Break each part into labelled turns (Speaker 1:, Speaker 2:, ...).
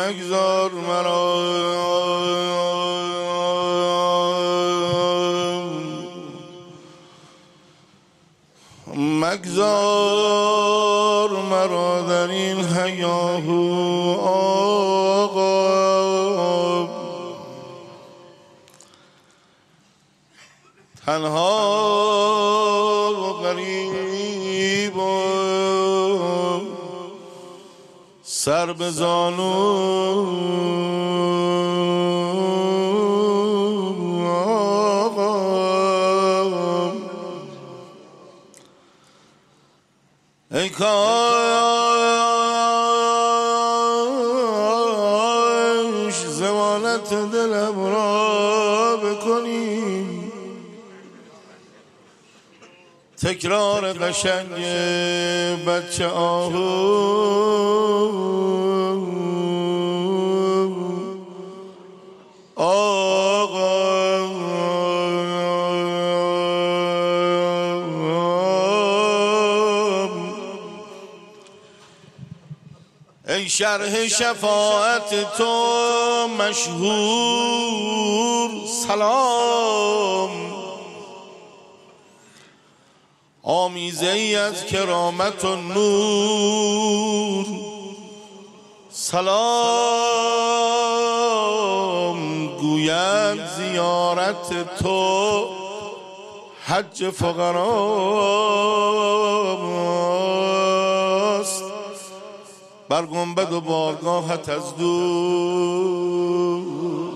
Speaker 1: مگذار مرا مگذار مرا در این هیاهو آقا تنها و غریب و سر به زانو ای کاش ضمانت دلم را بکنی تکرار قشنگ بچه آهو ای شرح شفاعت تو مشهور سلام آمیزه ای از کرامت و نور سلام گوید زیارت تو حج فقراست بر گنبد و بارگاهت از دور.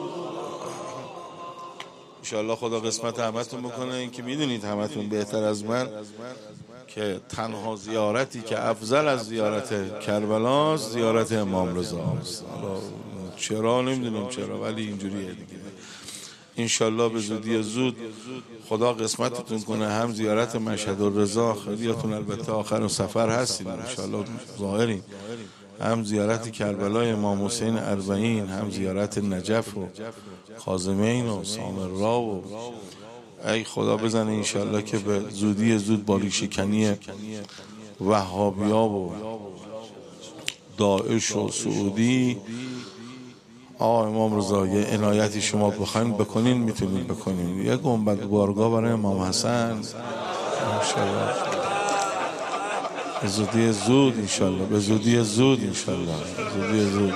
Speaker 1: انشاءالله خدا قسمت همتون بکنه. این که میدونید همتون بهتر از من که تنها زیارتی که افضل از زیارت کربلاست زیارت امام رضا است. چرا نمیدونیم چرا ولی اینجوریه دیگه. انشالله به زودی زود خدا قسمتتون کنه هم زیارت مشهد الرضا، خیلیاتون البته آخر سفر هستید انشالله ظاهرین، هم زیارت کربلای امام حسین اربعین، هم زیارت نجف و کاظمین و سامرا و ای خدا بزنه انشالله که به زودی زود با ریشه‌کنی وهابیا و داعش و سعودی امام رضا یه عنایتی شما بخواین بکنین میتونین بکنین. یه گنبد بارگاه برای امام حسن انشالله به زودی زود انشالله، به زودی زود انشالله، به زودی زود.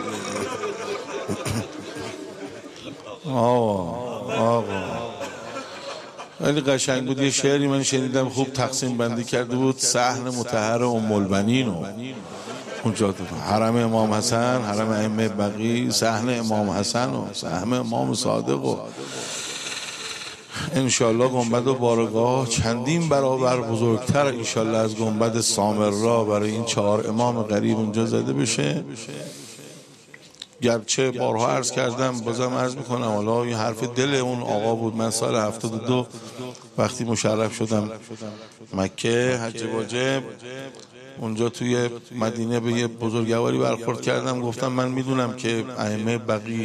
Speaker 1: آقا خیلی قشنگ بود. یه شعری من شنیدم خوب تقسیم بندی کرده بود. صحن مطهر ام البنین و اونجا حرم امام حسن، حرم ائمه بقی، صحن امام حسن و صحن امام صادق و انشالله گنبد و بارگاه چندین برابر بزرگتر انشالله از گنبد سامرا برای این 4 امام غریب اونجا زده بشه. گرچه بارها عرض کردم بازم عرض میکنم، حالا این حرف دل اون آقا بود. من سال 72 وقتی مشرف شدم مکه حج واجب، اونجا توی مدینه به یه بزرگواری برخورد کردم، گفتم من میدونم که ائمه بقی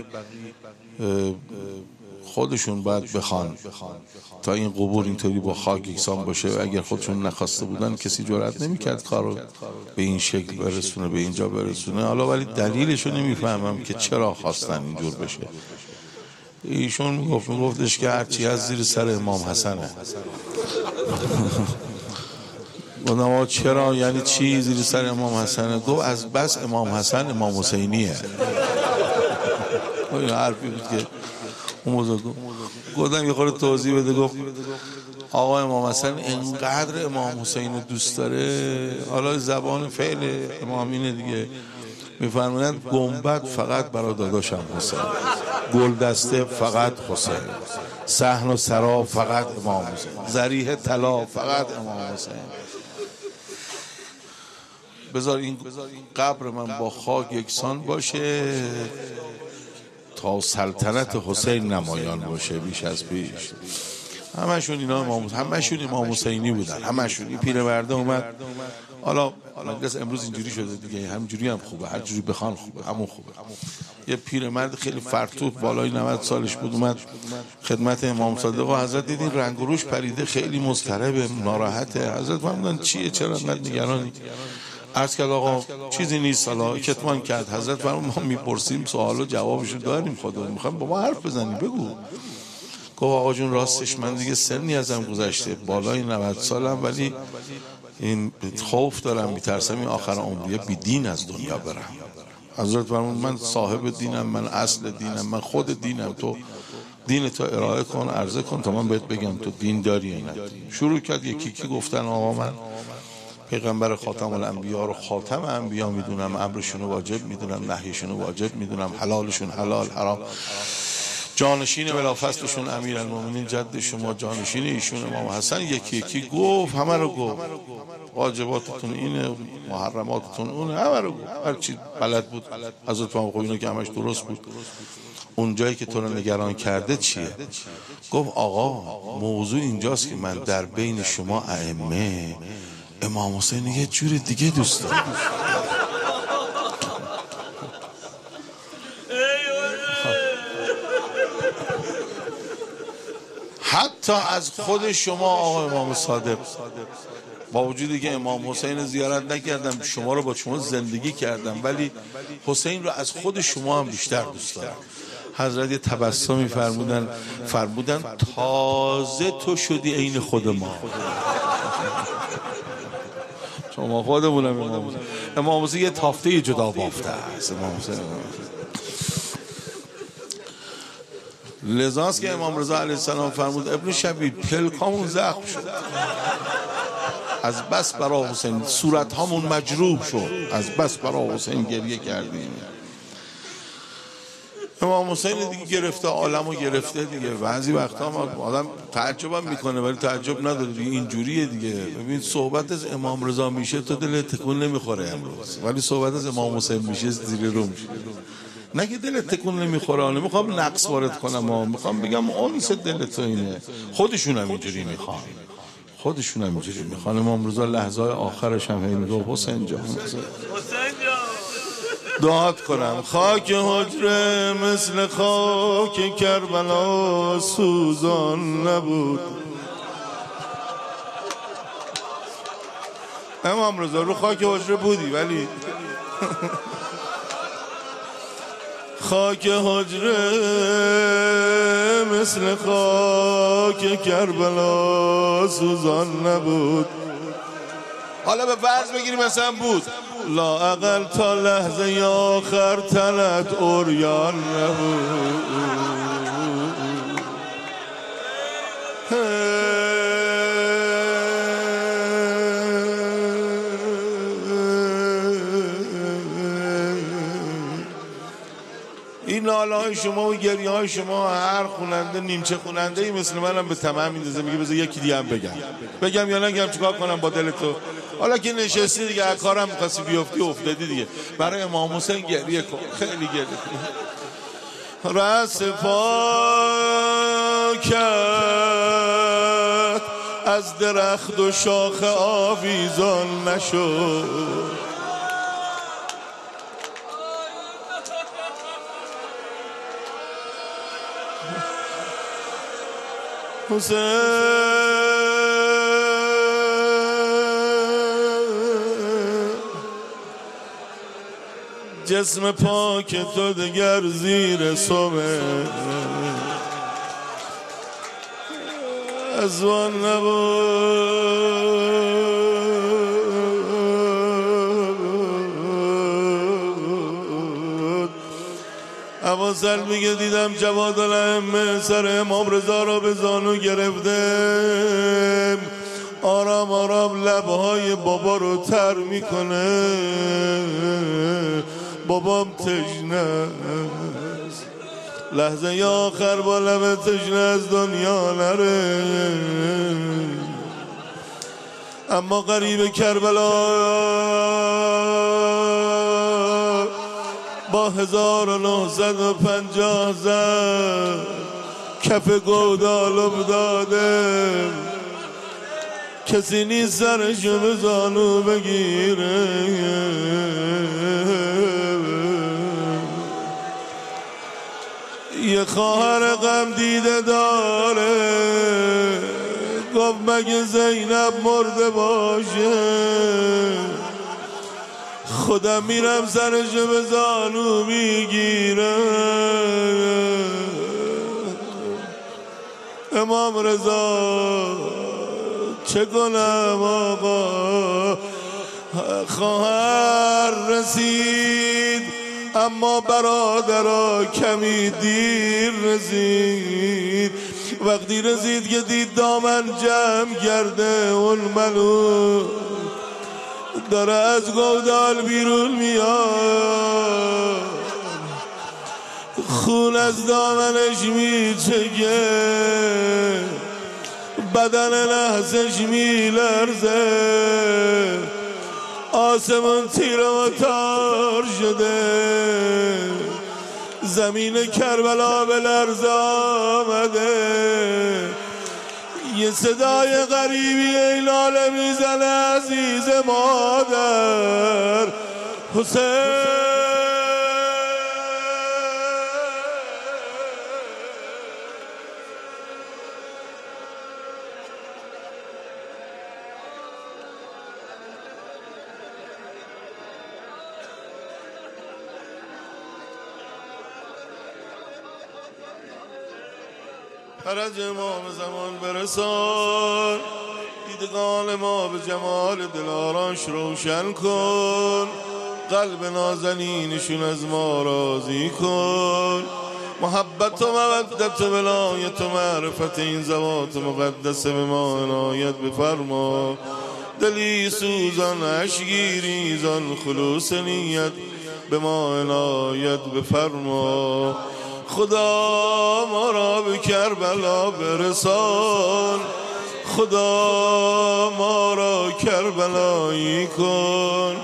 Speaker 1: خودشون باید بخوان تا این قبور اینطوری با خاک یکسان باشه و اگر خودشون نخواسته بودن کسی جرئت نمیکرد کارو به این شکل برسونه، به اینجا برسونه. حالا ولی دلیلشو نمیفهمم که چرا خواستن اینجور بشه. ایشون میگفتش که هرچی از زیر سر امام حسنه. گفتم چرا یعنی چی زیر سر امام حسنه؟ گفت از بس امام حسن امام حسینیه. این حرفی بود که اون بزرگ گفتم یه خورده توضیح بده. گفت آقا امام حسن اینقدر امام حسین دوست داره، حالا زبان فعل امام اینه دیگه، میفرمایند گنبد فقط برای داداشم حسین، گلدسته فقط حسین، صحن و سرا فقط امام حسین، ذریح طلا فقط امام حسین. بذار این قبر من با خاک یکسان باشه تا سلطنت حسین نمایان باشه بیش از پیش. همشون اینا همشون امام حسینی بودن، همشون. این پیرمرده اومد، حالا مجلس امروز اینجوری شده دیگه، همینجوری هم خوبه، هر جوری بخوان خوبه، همون خوبه. یه پیرمرد خیلی فرتوت بالای 90 سالش بود، اومد خدمت امام صادق و حضرت دیدین رنگ و روش پریده، خیلی مضطربه، ناراحته. حضرت فرمودن چیه، چرا انقدر نگرانی؟ عرض کرد آقا چیزی نیست، حالا کتمان کرد. حضرت فرمود ما میپرسیم سوال و جوابشو داریم، خدا میخوام با ما حرف بزنی، بگو. گفت آقا جون راستش من دیگه سنی ازم گذشته، بالای 90 سالم، ولی این خوف دارم، میترسم این آخر عمری بی دین از دنیا برم. حضرت فرمود من صاحب دینم، من اصل دینم، من خود دینم، تو دین تو ارائه کن، عرضه کن تا من بهت بگم تو دین داری یا نداری. شروع کرد یکی که گفتن آقا من پیغمبر خاتم الانبیا رو خاتم انبیا میدونم، امرشون رو واجب میدونم، نهیشون رو واجب میدونم، حلالشون حلال، حرام، جانشین بلافصلشون امیرالمومنین جد شما، جانشین ایشون امام حسن. یکی یکی گفت، همه رو گفت، واجباتتون اینه، محرماتتون اونه، همه رو گفت، هر چی بلد بود. حضرت فرمود اینو که همش درست بود. اون جایی که تو رو نگران کرده چیه؟ گفت آقا موضوع اینجاست که من در بین شما ائمه امام حسین یه جور دیگه دوست دارم. حتی از خود شما آقا امام صادق، با وجودی که امام حسین زیارت نکردم، شما رو با شما زندگی کردم، ولی حسین رو از خود شما هم بیشتر دوست دارم. حضرت یه تبسمی فرمودن تازه تو شدی عین خود ما. شما خودمونم امام حسین یه تافته جدا بافته است. امام حسین لذاست که امام رضا علیه السلام فرمود ابن شبیب پلکامون زخم شد از بس برای حسین، صورت هامون مجروح شد از بس برای حسین گریه کردیم. امام حسین دیگه گرفته، عالمو گرفته دیگه. بعضی وقتا آدم تعجبم میکنه ولی تعجب نداره دیگه، اینجوریه دیگه. ببین صحبت از امام رضا میشه تو دل تکون نمیخوره امروز، ولی صحبت از امام حسین میشه زیر رو میشه. نه که دل تکون نمیخوره، نمیخوام نقص وارد کنم، میخوام بگم انس دل تو اینه. خودشون هم اینجوری میخوان، خودشون هم اینجوری میخوان. امام رضا لحظه آخرش هم میگه حسین جان دعات کنم، خاک حجره مثل خاک کربلا سوزان نبود. امام رضا رو خاک حجره بودی ولی خاک حجره مثل خاک کربلا سوزان نبود. حالا به فرض بگیریم مثلا بود، لااقل تا لحظه آخر تنت عریان نبود. این ناله های شما و گریه های شما هر خوننده نیمچه خوننده ای مثل منم به طمع میندازه، میگه بذار یکی دیگه هم بگم یا نگم، چیکار کنم با دل تو؟ حالا که نشستی دیگه، کارم می‌خواستی بیفتی افتادی دیگه. برای امام حسین گریه کن، خیلی گریه کن. رأس پاکت از درخت و شاخ آویزان نشد. حسین جسم پاک تو دگر زیر سمه از وان نبود. ابوالفضل میگه دیدم جواد الائمه سر امام رضا را به زانو گرفته، آرام آرام لبهای بابا رو تر میکنه. بابام تشنه است، لحظه آخر با لب تشنه از دنیا نره. اما غریب کربلا با 1950 زد کف گودالم داده، کسی نیست سرشو به زانو بگیره. یه خواهر غم دیده داره، گفت مگه زینب مرده باشه، خودم میرم سرشو به زانو میگیرم. امام رضا چه کنم آقا، خواهر رسید اما برادرها کمی دیر رسید. وقتی رسید که دید دامن جمع کرده، اون ملو داره از گودال بیرون میاد، خون از دامنش میچکه، بدن لحظش میلرزه، آسمون تیر و تار شده، زمین کربلا به لرز آمده. یه صدای غریبی ایلاله میزنه عزیز مادر حسین. فرج ما به زمان برسان، دیدگان ما به جمال دلاراش روشن کن، قلب نازنینشون از ما راضی کن. محبت و مودت و ولایت و معرفت این ذوات مقدس به ما عنایت بفرما. دلی سوزان اشکی ریزان خلوص نیت به ما عنایت بفرما. خدا ما را به کربلا برسان، خدا ما را کربلایی کن،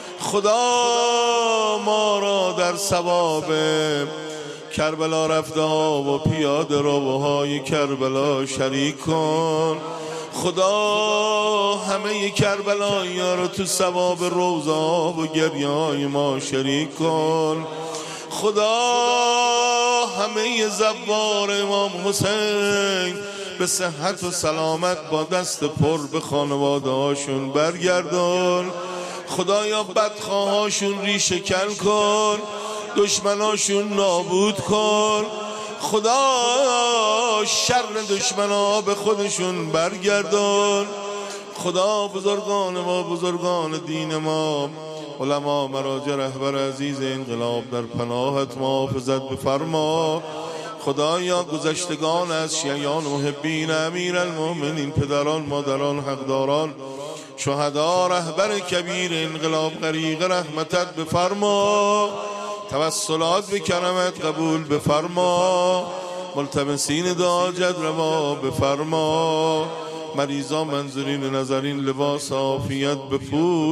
Speaker 1: خدا ما را در ثواب کربلا رفته ها و پیاده روهای کربلا شریک کن. خدا همه کربلایی ها رو تو ثواب روزه ها و گریه های ما شریک کن. خدا همه زوار امام حسین به صحت و سلامت با دست پر به خانواده هاشون برگردان. خدایا بدخواهاشون ریشه کن کن، دشمناشون نابود کن. خدا شر دشمنا به خودشون برگردان. خدا بزرگان ما، بزرگان دین ما، علما، مراجع، رهبر عزیز انقلاب در پناهت محافظت بفرما. خدایا گذشتگان از شیعیان محبین امیرالمؤمنین، پدران، مادران، حقداران، شهدا، رهبر کبیر انقلاب غریق رحمتت بفرما. توسلات به کرمت قبول بفرما. ملتمسین دعاجت روا بفرما. مریضان، منظورین، نظرین لباس عافیت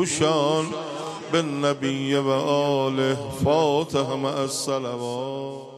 Speaker 1: بپوشان. بالنبی و آله فاتح مع الصلوات.